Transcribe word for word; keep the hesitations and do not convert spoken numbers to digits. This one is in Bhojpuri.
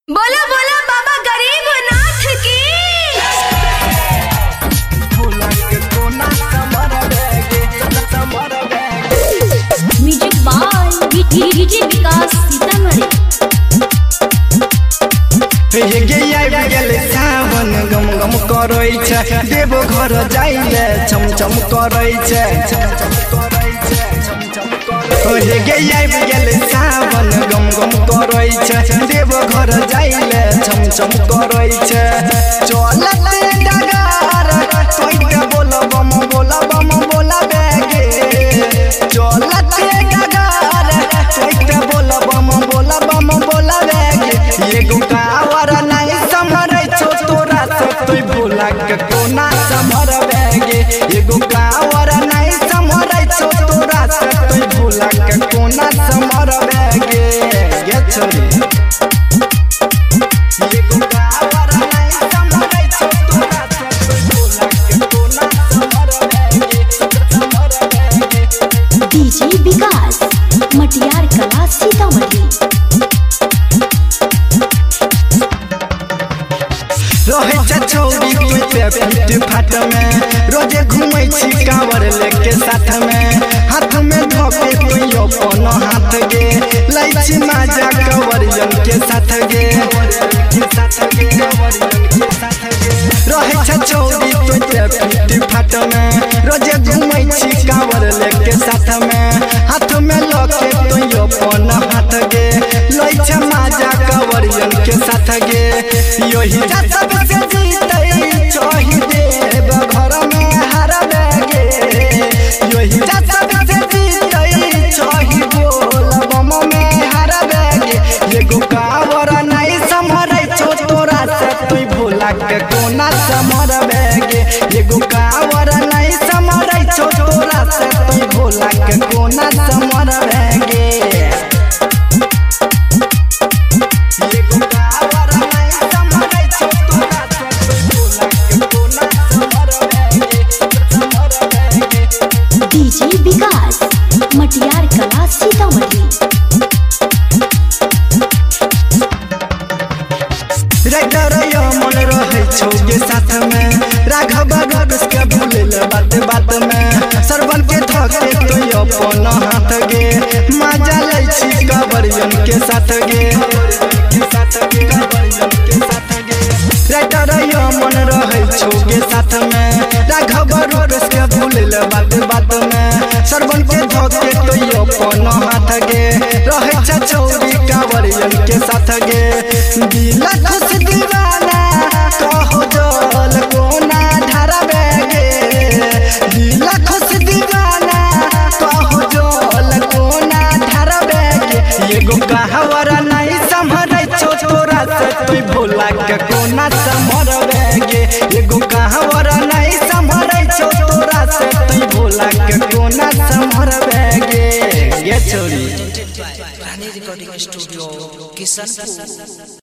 बोला बोला बाबा गरीब नाथ की। Music by DJ Vikas Sitamarhi. सावन गम गम करै छै, देवो घर जाइले छम छम करै छै। सावन गम गम करै छै, देवो घर जाइले छम छम करै छै। चलते डगार कोइके बोला बम बोला बम बोला बेगे। चलते डगार कोइके बोला बम बोला बम बोला बेगे। एगो कावर नहीं संभरै छो तोरा से तोय भोला के कोना संभर बेगे। एगो कावर नहीं संभरै छो तोरा से तोय भोला के कोना संभर बेगे। गे छोरी एगो कावर नहीं संभरै छो तोरा से तोय भोला के कोना संभर बेगे संभर बेगे। डीजे विकास मटियार कला सीतामढ़ी। रहे छ छौरी कोई पे पीठ फाट में, रोजे घूमै छी कांवर लेके साथ में। हाथ में धोके कोई अपन हाथ गे, लै छी माजा कंवरियन के साथ गे। रहे छ छौरी कोई पे पीठ फाट में, रोजे घूमै छी कांवर लेके साथ में। हाथ में लके कोई अपन हाथ गे, लै छ माजा कंवरियन के साथ गे। यही सब से जीतै चाहि देव घर में हर बेगे। यही सब से जीतै चाहि बोल बम में हर बेगे। एगो कावर नहीं संभरै छो तोरा से तोय भोला के कोना संभर बेगे। एगो कावर नहीं संभरै छो तोरा से तोय भोला के कोना संभर बेगे। डीजे विकास मटियार कला सीतामढ़ी। मन रहे छौगे साथ में, राघव के भूल बात बात में। सरवन के धके तो अपन हाथ गे, माजा लै छी कांवरियन के साथ गे। मन रहे छौगे साथ में, राघव के भूल बात बात में। सरवन के धके तो अपन हाथ गे, रहे छ छौरी कांवरियन के साथ गे। दिल खुश दीवाना कहो जल कोना धारा बेगे। दिल खुश दीवाना कहो जल कोना धारा बेगे। एगो कावर नहीं संभरै छो तोरा से तोय भोला के कोना संभर बेगे। एगो कावर नहीं संभरै छो तोरा से तोय भोला के कोना संभर बेगे। गे छोरी रानी रिकॉर्डिंग स्टूडियो किशनपुर।